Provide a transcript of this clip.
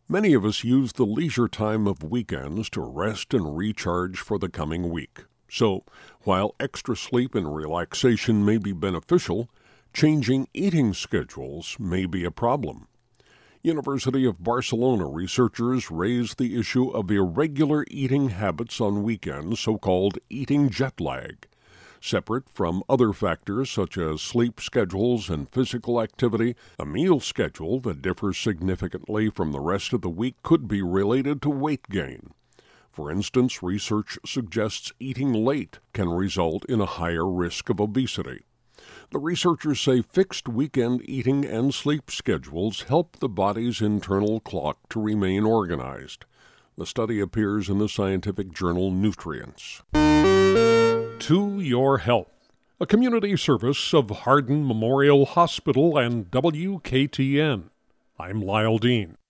Many of us use the leisure time of weekends to rest and recharge for the coming week. So, while extra sleep and relaxation may be beneficial, changing eating schedules may be a problem. University of Barcelona researchers raised the issue of irregular eating habits on weekends, so-called eating jet lag. Separate from other factors such as sleep schedules and physical activity, a meal schedule that differs significantly from the rest of the week could be related to weight gain. For instance, research suggests eating late can result in a higher risk of obesity. The researchers say fixed weekend eating and sleep schedules help the body's internal clock to remain organized. The study appears in the scientific journal Nutrients. To Your Health, a community service of Hardin Memorial Hospital and WKTN. I'm Lyle Dean.